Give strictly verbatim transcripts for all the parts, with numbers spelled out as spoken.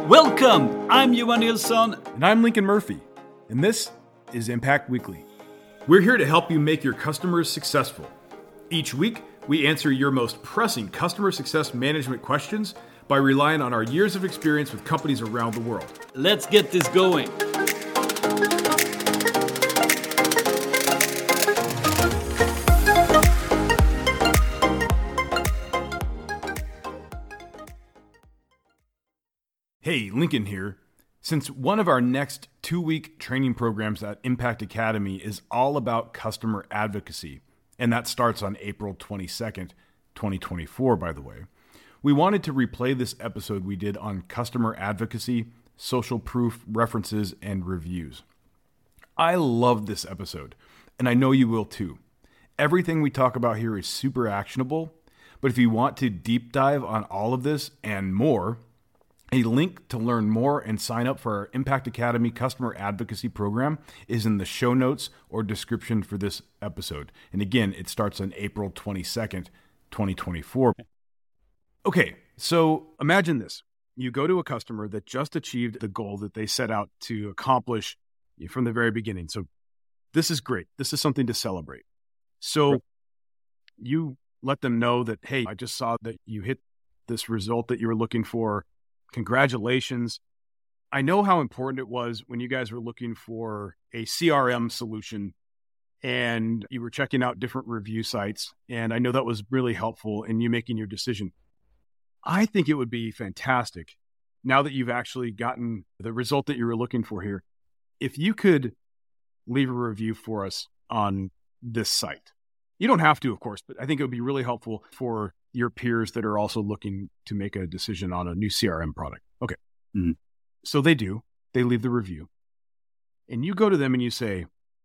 Welcome! I'm Johan Nilsson. And I'm Lincoln Murphy. And this is Impact Weekly. We're here to help you make your customers successful. Each week, we answer your most pressing customer success management questions by relying on our years of experience with companies around the world. Let's get this going. Hey, Lincoln here. Since one of our next two-week training programs at Impact Academy is all about customer advocacy, and that starts on April twenty-second, twenty twenty-four, by the way, we wanted to replay this episode we did on customer advocacy, social proof, references, and reviews. I loved this episode, and I know you will too. Everything we talk about here is super actionable, but if you want to deep dive on all of this and more, a link to learn more and sign up for our Impact Academy Customer Advocacy Program is in the show notes or description for this episode. And again, it starts on April twenty-second, twenty twenty-four. Okay, so imagine this. You go to a customer that just achieved the goal that they set out to accomplish from the very beginning. So this is great. This is something to celebrate. So you let them know that, hey, I just saw that you hit this result that you were looking for. Congratulations. I know how important it was when you guys were looking for a C R M solution and you were checking out different review sites. And I know that was really helpful in you making your decision. I think it would be fantastic, now that you've actually gotten the result that you were looking for here, if you could leave a review for us on this site. You don't have to, of course, but I think it would be really helpful for your peers that are also looking to make a decision on a new C R M product. Okay. Mm-hmm. So they do. They leave the review. And you go to them and you say,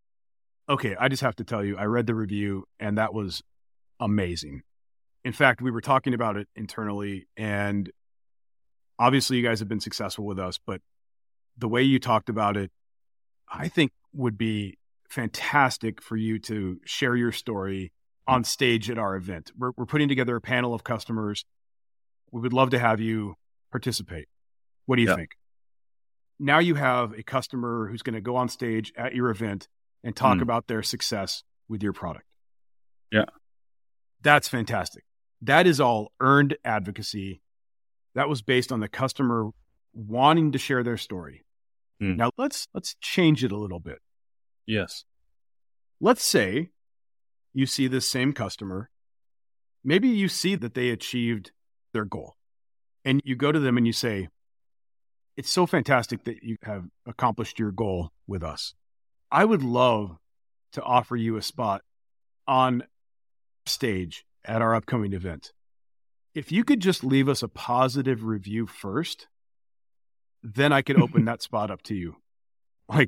okay, I just have to tell you, I read the review and that was amazing. In fact, we were talking about it internally, and obviously you guys have been successful with us, but the way you talked about it, I think would be fantastic for you to share your story on stage at our event. We're, we're putting together a panel of customers. We would love to have you participate. What do you yeah. think? Now you have a customer who's going to go on stage at your event and talk mm. about their success with your product. Yeah. That's fantastic. That is all earned advocacy. That was based on the customer wanting to share their story. Mm. Now let's let's change it a little bit. Yes. Let's say you see this same customer. Maybe you see that they achieved their goal, and you go to them and you say, it's so fantastic that you have accomplished your goal with us. I would love to offer you a spot on stage at our upcoming event. If you could just leave us a positive review first, then I could open that spot up to you. Like,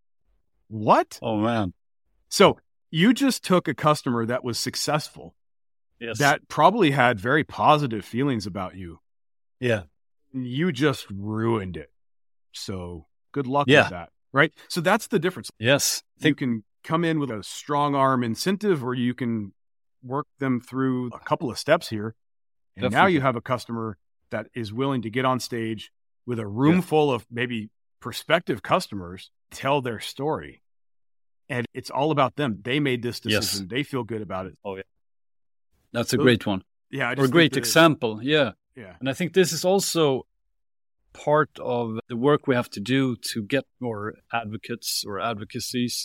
what? Oh, man. So you just took a customer that was successful, yes. that probably had very positive feelings about you. Yeah. You just ruined it. So good luck yeah. with that, right? So that's the difference. Yes. You can come in with a strong arm incentive, or you can work them through a couple of steps here. And Definitely. Now you have a customer that is willing to get on stage with a room yeah. full of maybe prospective customers, tell their story. And it's all about them. They made this decision. Yes. They feel good about it. Oh, yeah. That's a so, great one. Yeah. I or just a great that, example. Yeah. Yeah. And I think this is also part of the work we have to do to get more advocates or advocacies,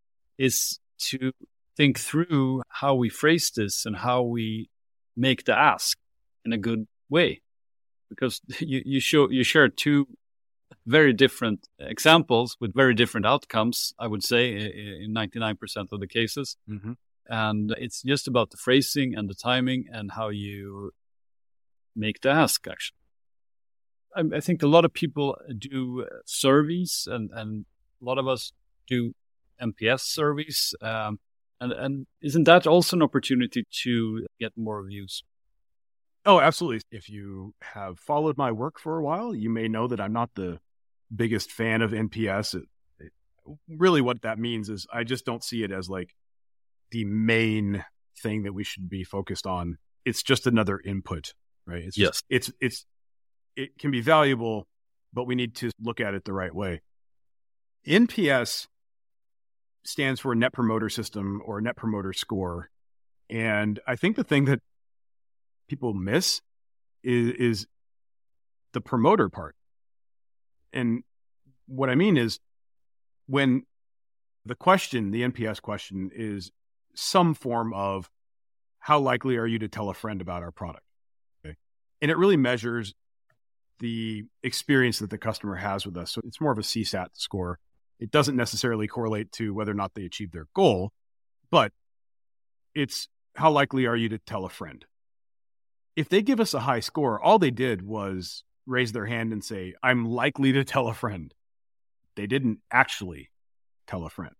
is to think through how we phrase this and how we make the ask in a good way. Because you, you show you share two very different examples with very different outcomes, I would say, in ninety-nine percent of the cases. Mm-hmm. And it's just about the phrasing and the timing and how you make the ask, actually. I, I think a lot of people do surveys, and, and a lot of us do N P S surveys. Um, and, and isn't that also an opportunity to get more reviews? Oh, absolutely. If you have followed my work for a while, you may know that I'm not the biggest fan of N P S. It, it, really what that means is I just don't see it as like the main thing that we should be focused on. It's just another input, right? It's yes. Just, it's, it's, it can be valuable, but we need to look at it the right way. N P S stands for Net Promoter System or Net Promoter Score. And I think the thing that people miss is, is the promoter part. And what I mean is when the question, the N P S question, is some form of how likely are you to tell a friend about our product? Okay. And it really measures the experience that the customer has with us. So it's more of a C SAT score. It doesn't necessarily correlate to whether or not they achieve their goal, but it's how likely are you to tell a friend? If they give us a high score, all they did was raise their hand and say, I'm likely to tell a friend. They didn't actually tell a friend.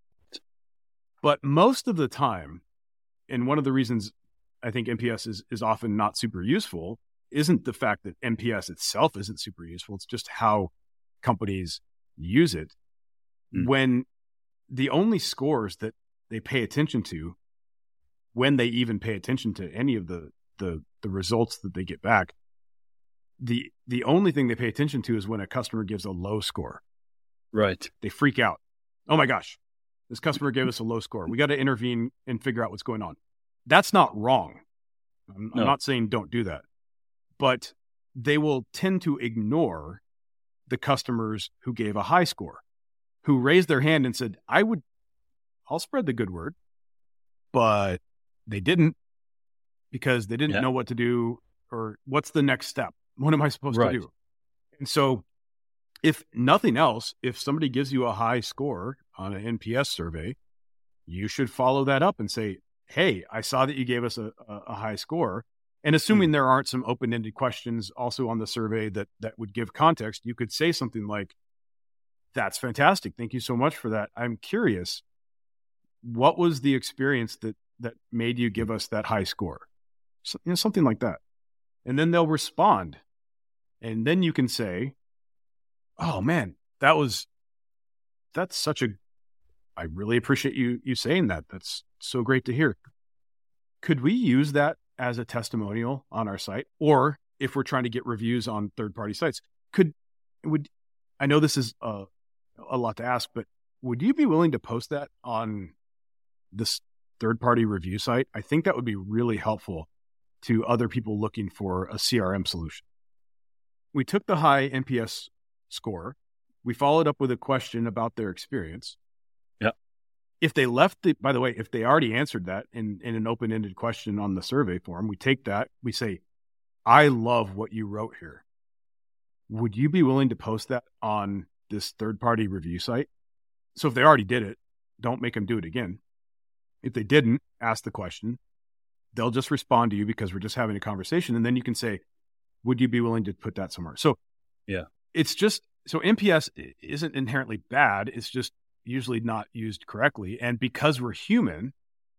But most of the time, and one of the reasons I think N P S is, is often not super useful isn't the fact that N P S itself isn't super useful. It's just how companies use it. Mm. When the only scores that they pay attention to, when they even pay attention to any of the, the, the results that they get back, the the only thing they pay attention to is when a customer gives a low score. Right. They freak out. Oh my gosh, this customer gave us a low score. We got to intervene and figure out what's going on. That's not wrong. I'm, no. I'm not saying don't do that. But they will tend to ignore the customers who gave a high score, who raised their hand and said, I would, I'll spread the good word. But they didn't, because they didn't yeah. know what to do or what's the next step. What am I supposed right. to do? And so if nothing else, if somebody gives you a high score on an N P S survey, you should follow that up and say, hey, I saw that you gave us a, a, a high score. And assuming mm. there aren't some open-ended questions also on the survey that, that would give context, you could say something like, that's fantastic. Thank you so much for that. I'm curious, what was the experience that, that made you give us that high score? So, you know, something like that. And then they'll respond. And then you can say, oh man, that was, that's such a, I really appreciate you, you saying that. That's so great to hear. Could we use that as a testimonial on our site? Or if we're trying to get reviews on third-party sites, could, would, I know this is a, a lot to ask, but would you be willing to post that on this third-party review site? I think that would be really helpful to other people looking for a C R M solution. We took the high N P S score. We followed up with a question about their experience. Yeah. If they left the, by the way, if they already answered that in, in an open-ended question on the survey form, we take that, we say, I love what you wrote here. Would you be willing to post that on this third-party review site? So if they already did it, don't make them do it again. If they didn't, ask the question. They'll just respond to you because we're just having a conversation. And then you can say, would you be willing to put that somewhere? So yeah, it's just, so N P S isn't inherently bad. It's just usually not used correctly. And because we're human,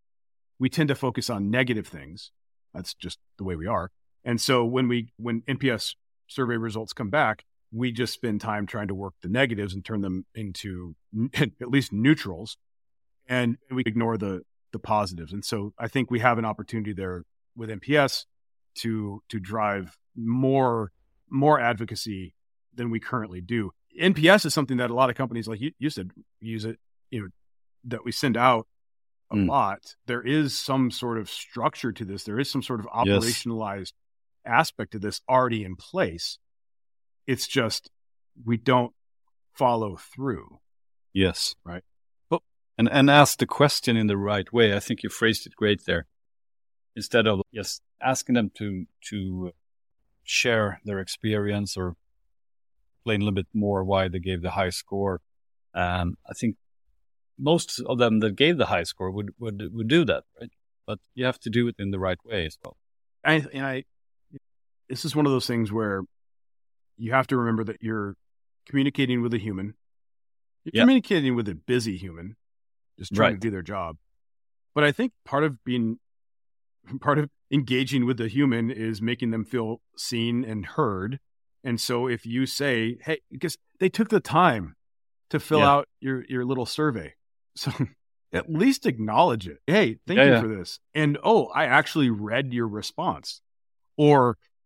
we tend to focus on negative things. That's just the way we are. And so when we, when N P S survey results come back, we just spend time trying to work the negatives and turn them into at least neutrals. And we ignore the, the positives. And so I think we have an opportunity there with N P S to, to drive more, more advocacy than we currently do. N P S is something that a lot of companies, like you, you said, use it, you know, that we send out a mm. lot. There is some sort of structure to this. There is some sort of operationalized yes. aspect to this already in place. It's just, we don't follow through. Yes. Right. But, and, and ask the question in the right way. I think you phrased it great there. Instead of just asking them to, to share their experience or explain a little bit more why they gave the high score. Um, I think most of them that gave the high score would, would, would do that, right? But you have to do it in the right way as well. I, and I, this is one of those things where you have to remember that you're communicating with a human. You're yep. communicating with a busy human, just trying right. to do their job. But I think part of being, part of engaging with the human is making them feel seen and heard. And so if you say, hey, because they took the time to fill yeah. out your, your little survey. So at least acknowledge it. Hey, thank yeah, you yeah. for this. And, oh, I actually read your response. Or,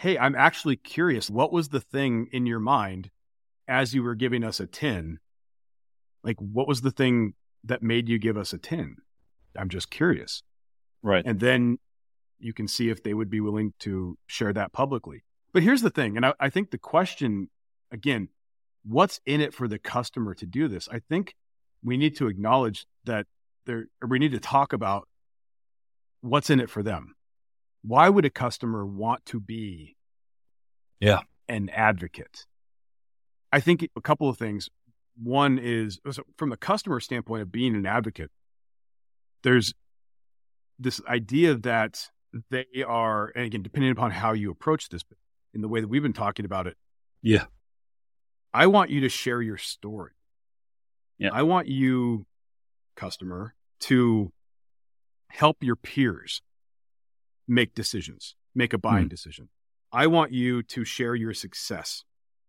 hey, I'm actually curious. What was the thing in your mind as you were giving us a ten? Like, what was the thing that made you give us a ten? I'm just curious. Right. And then you can see if they would be willing to share that publicly. But here's the thing. And I, I think the question, again, what's in it for the customer to do this? I think we need to acknowledge that there, or we need to talk about what's in it for them. Why would a customer want to be yeah. an advocate? I think a couple of things. One is from the customer standpoint of being an advocate, there's this idea that they are, and again, depending upon how you approach this, but in the way that we've been talking about it. Yeah. I want you to share your story. Yeah. I want you, customer, to help your peers make decisions, make a buying mm. decision. I want you to share your success.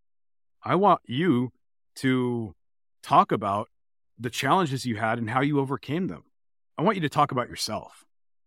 I want you to talk about the challenges you had and how you overcame them. I want you to talk about yourself.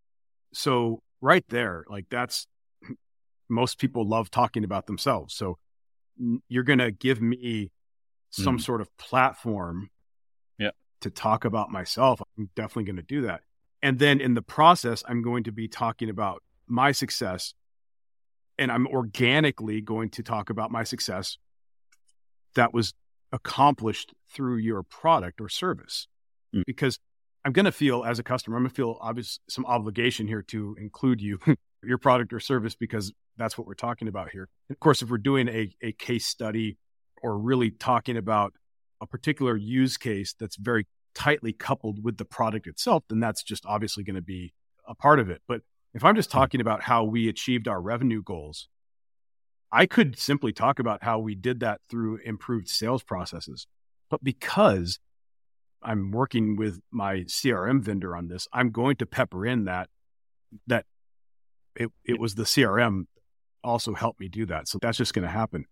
So right there, like that's, most people love talking about themselves. So you're going to give me some mm. sort of platform yeah. to talk about myself. I'm definitely going to do that. And then in the process, I'm going to be talking about my success, and I'm organically going to talk about my success that was accomplished through your product or service. Mm. Because I'm going to feel, as a customer, I'm going to feel obvious some obligation here to include you, your product or service, because that's what we're talking about here. And of course, if we're doing a, a case study or really talking about a particular use case that's very tightly coupled with the product itself, then that's just obviously going to be a part of it. But if I'm just talking about how we achieved our revenue goals, I could simply talk about how we did that through improved sales processes. But because I'm working with my C R M vendor on this, I'm going to pepper in that, that it, it was the C R M also helped me do that. So that's just going to happen.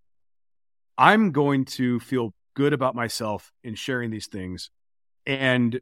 I'm going to feel good about myself in sharing these things. And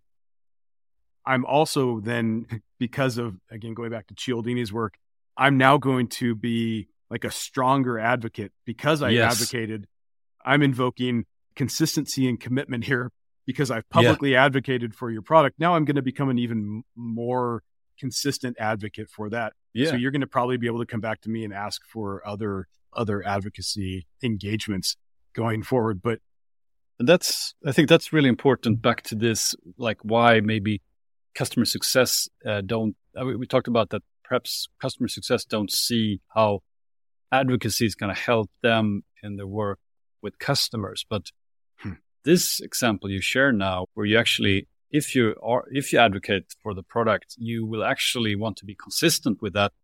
I'm also then, because of, again, going back to Cialdini's work, I'm now going to be like a stronger advocate because I yes. advocated. I'm invoking consistency and commitment here because I've publicly yeah. advocated for your product. Now I'm going to become an even more consistent advocate for that. Yeah. So you're going to probably be able to come back to me and ask for other, other advocacy engagements going forward. But And that's, I think that's really important back to this, like why maybe customer success uh, don't, uh, we, we talked about that perhaps customer success don't see how advocacy is going to help them in their work with customers. But hmm. this example you share now, where you actually, if you are, if you advocate for the product, you will actually want to be consistent with that.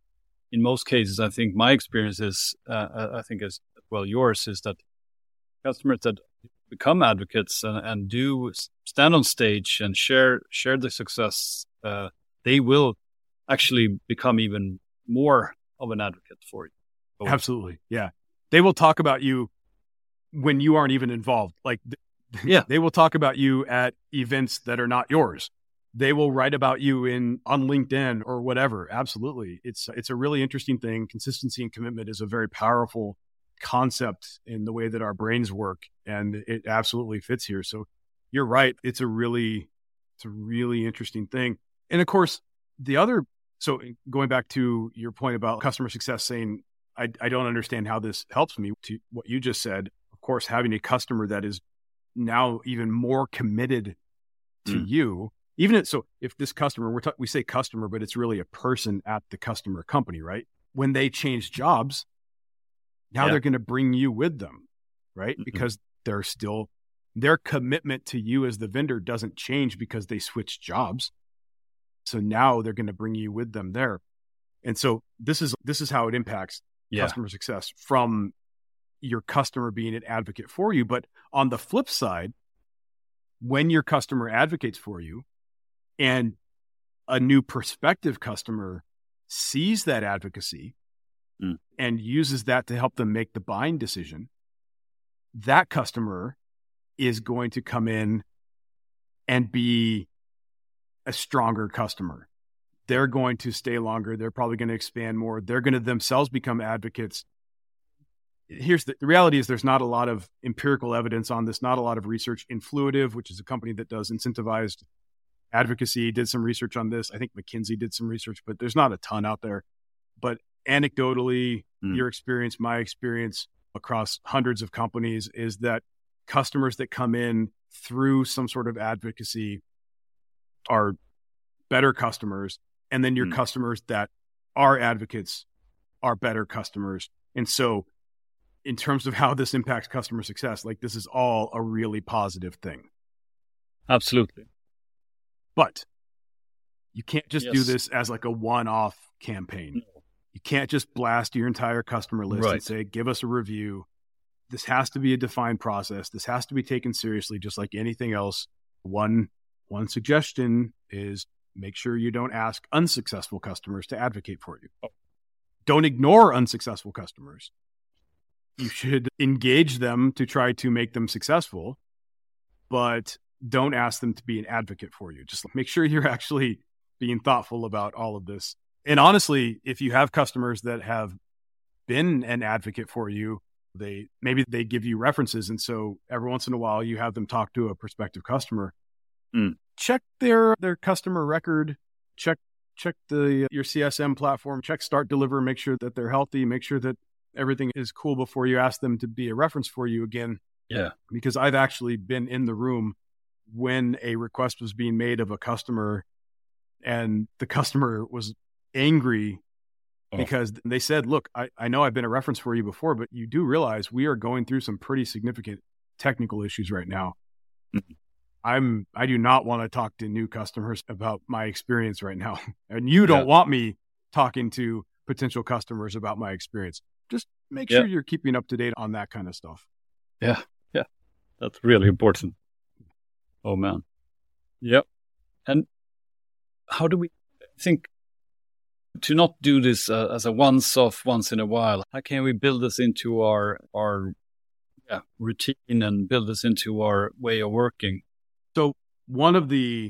In most cases, I think my experience is, uh, I think as well yours, is that customers that become advocates and, and do stand on stage and share share the success, uh, they will actually become even more of an advocate for you. Oh. Absolutely. Yeah. They will talk about you when you aren't even involved. Like, yeah, they will talk about you at events that are not yours. They will write about you in on LinkedIn or whatever. Absolutely. It's, it's a really interesting thing. Consistency and commitment is a very powerful concept in the way that our brains work, and it absolutely fits here. So you're right. It's a really, it's a really interesting thing. And of course, the other, so going back to your point about customer success saying, I, I don't understand how this helps me, to what you just said, of course, having a customer that is now even more committed to mm. you, even if, so if this customer, we're ta- we say customer, but it's really a person at the customer company, right? When they change jobs, now yeah. they're going to bring you with them, right? Mm-hmm. Because they're still, their commitment to you as the vendor doesn't change because they switch jobs. So now they're going to bring you with them there. And so this is, this is how it impacts yeah. customer success from your customer being an advocate for you. But on the flip side, when your customer advocates for you and a new prospective customer sees that advocacy mm. and uses that to help them make the buying decision, that customer is going to come in and be a stronger customer they're going to stay longer. They're probably going to expand more. They're going to themselves become advocates. Here's the, the reality is there's not a lot of empirical evidence on this, not a lot of research. Influitive, which is a company that does incentivized advocacy, did some research on this. I think McKinsey did some research, but there's not a ton out there. But anecdotally, mm. your experience, my experience across hundreds of companies is that customers that come in through some sort of advocacy are better customers. And then your mm. customers that are advocates are better customers. And so in terms of how this impacts customer success, like this is all a really positive thing. Absolutely. But you can't just yes. do this as like a one-off campaign. No. You can't just blast your entire customer list right. and say, give us a review. This has to be a defined process. This has to be taken seriously, just like anything else. One, one suggestion is make sure you don't ask unsuccessful customers to advocate for you. Oh. Don't ignore unsuccessful customers. You should engage them to try to make them successful, but don't ask them to be an advocate for you. Just make sure you're actually being thoughtful about all of this. And honestly, if you have customers that have been an advocate for you, they maybe they give you references. And so every once in a while you have them talk to a prospective customer. Mm. Check their their customer record, check check the your C S M platform, check Start Deliver, make sure that they're healthy, make sure that everything is cool before you ask them to be a reference for you again. Yeah. Because I've actually been in the room when a request was being made of a customer and the customer was angry oh. because they said, look, I, I know I've been a reference for you before, but you do realize we are going through some pretty significant technical issues right now. Mm-hmm. I'm, I do not want to talk to new customers about my experience right now. And you don't yeah. want me talking to potential customers about my experience. Just make yeah. sure you're keeping up to date on that kind of stuff. Yeah. Yeah. That's really important. Oh man. Yep. And how do we think to not do this uh, as a once off once in a while? How can we build this into our, our yeah, routine and build this into our way of working? So one of the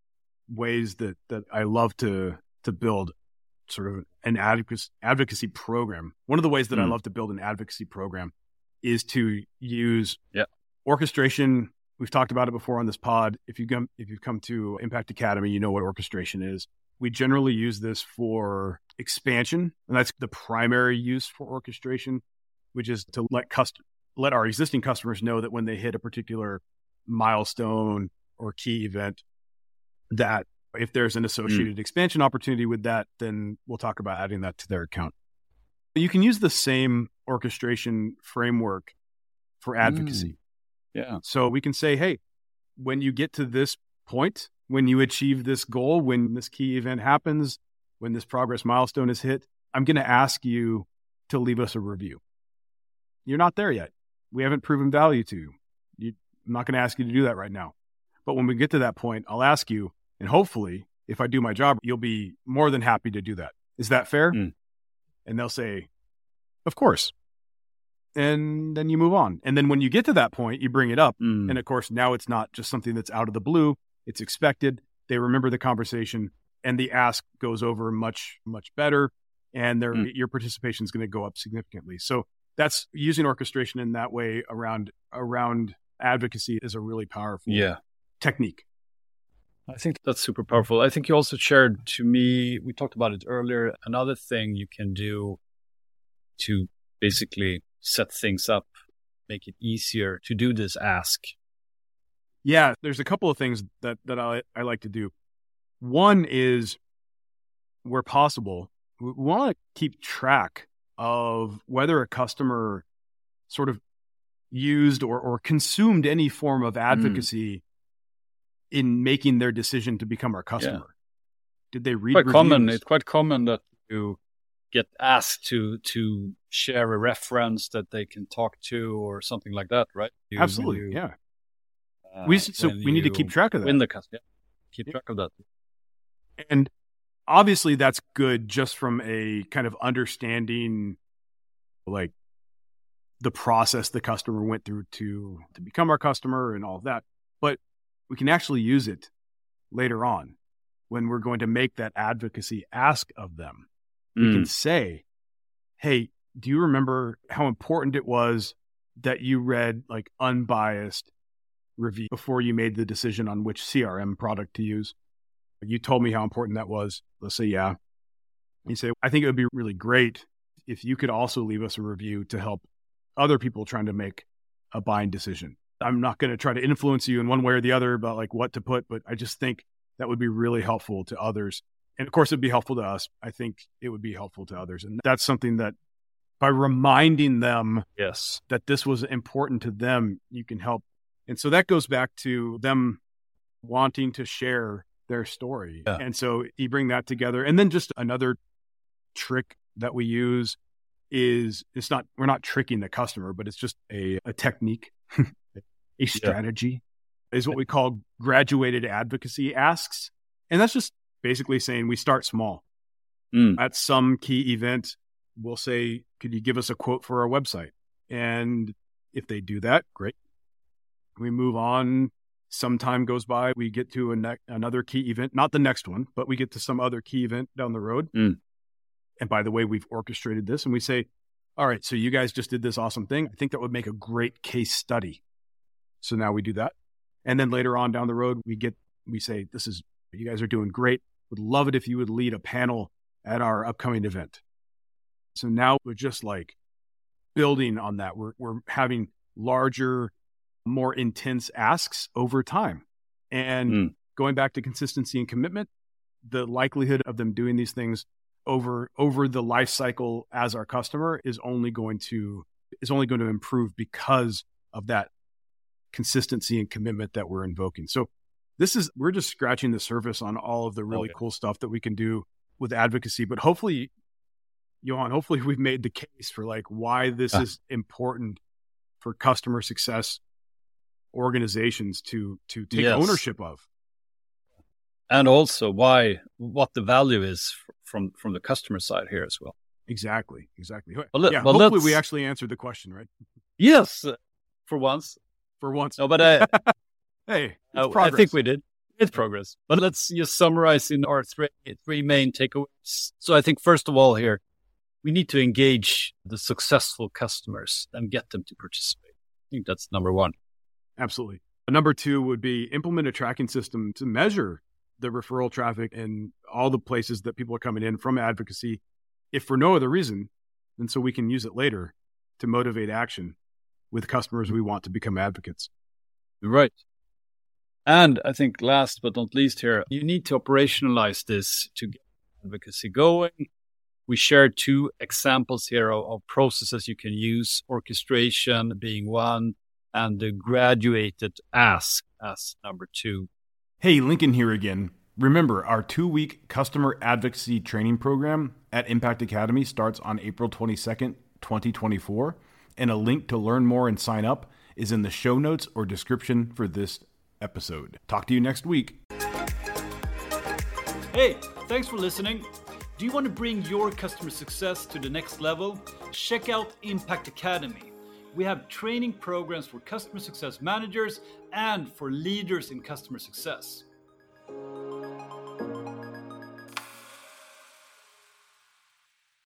ways that, that I love to, to build sort of an advocacy, advocacy program, one of the ways that mm. I love to build an advocacy program is to use yeah. orchestration. We've talked about it before on this pod. If you come, if you've come to Impact Academy, you know what orchestration is. We generally use this for expansion, and that's the primary use for orchestration, which is to let cust- let our existing customers know that when they hit a particular milestone or key event, that if there's an associated mm. expansion opportunity with that, then we'll talk about adding that to their account. You can use the same orchestration framework for advocacy. Mm. Yeah. So we can say, hey, when you get to this point, when you achieve this goal, when this key event happens, when this progress milestone is hit, I'm going to ask you to leave us a review. You're not there yet. We haven't proven value to you. you I'm not going to ask you to do that right now. But when we get to that point, I'll ask you, and hopefully, if I do my job, you'll be more than happy to do that. Is that fair? Mm. And they'll say, of course. And then you move on. And then when you get to that point, you bring it up. Mm. And of course, now it's not just something that's out of the blue. It's expected. They remember the conversation and the ask goes over much, much better. And their, mm. your participation is going to go up significantly. So that's using orchestration in that way around, around advocacy is a really powerful yeah. technique. I think that's super powerful. I think you also shared to me, we talked about it earlier, another thing you can do to basically set things up, make it easier to do this ask. Yeah, there's a couple of things that, that I, I like to do. One is, where possible, we want to keep track of whether a customer sort of used or, or consumed any form of advocacy mm. in making their decision to become our customer. Yeah. Did they read quite reviews? common? It's quite common that you get asked to to share a reference that they can talk to or something like that, right? You, Absolutely, you, yeah. Uh, we so we need to keep track of that. Win the customer, yeah. keep yeah. track of that. And obviously, that's good just from a kind of understanding, like the process the customer went through to to become our customer and all of that. But we can actually use it later on. when we're going to make that advocacy ask of them, Mm. we can say, hey, do you remember how important it was that you read like unbiased review before you made the decision on which C R M product to use? You told me how important that was. Let's say, yeah. You say, I think it would be really great if you could also leave us a review to help other people trying to make a buying decision. I'm not going to try to influence you in one way or the other about like what to put, but I just think that would be really helpful to others. And of course, it'd be helpful to us. I think it would be helpful to others. And that's something that by reminding them Yes. that this was important to them, you can help. And so that goes back to them wanting to share their story. Yeah. And so you bring that together. And then just another trick that we use is it's not, we're not tricking the customer, but it's just a, a technique, a strategy yeah. is what we call graduated advocacy asks. And that's just basically saying we start small. Mm. At some key event, we'll say, could you give us a quote for our website? And if they do that, great. We move on. Some time goes by. We get to a ne- another key event, not the next one, but we get to some other key event down the road. Mm. And by the way, we've orchestrated this and we say, all right, so you guys just did this awesome thing. I think that would make a great case study. So now we do that. And then later on down the road, we get, we say, this is, you guys are doing great. Would love it if you would lead a panel at our upcoming event. So now we're just like building on that. We're, we're having larger, more intense asks over time. And mm. going back to consistency and commitment, the likelihood of them doing these things over over the life cycle as our customer is only going to is only going to improve because of that consistency and commitment that we're invoking. So this is we're just scratching the surface on all of the really okay. cool stuff that we can do with advocacy. But hopefully, Johan, hopefully we've made the case for like why this ah. is important for customer success organizations to to take yes. ownership of. And also why, what the value is from, from the customer side here as well. Exactly. Exactly. Well, let, yeah, well, hopefully we actually answered the question, right? Yes. Uh, for once. For once. No, but uh, hey, uh, I think we did. It's progress. But let's just summarize in our three, three main takeaways. So I think first of all here, we need to engage the successful customers and get them to participate. I think that's number one. Absolutely. Number two would be implement a tracking system to measure the referral traffic and all the places that people are coming in from advocacy, if for no other reason, then so we can use it later to motivate action with customers we want to become advocates. Right. And I think last but not least here, you need to operationalize this to get advocacy going. We shared two examples here of, of processes you can use, orchestration being one, and the graduated ask as number two. Hey, Lincoln here again. Remember, our two-week customer advocacy training program at Impact Academy starts on April twenty-second, twenty twenty-four, and a link to learn more and sign up is in the show notes or description for this episode. Talk to you next week. Hey, thanks for listening. Do you want to bring your customer success to the next level? Check out Impact Academy. We have training programs for customer success managers and for leaders in customer success.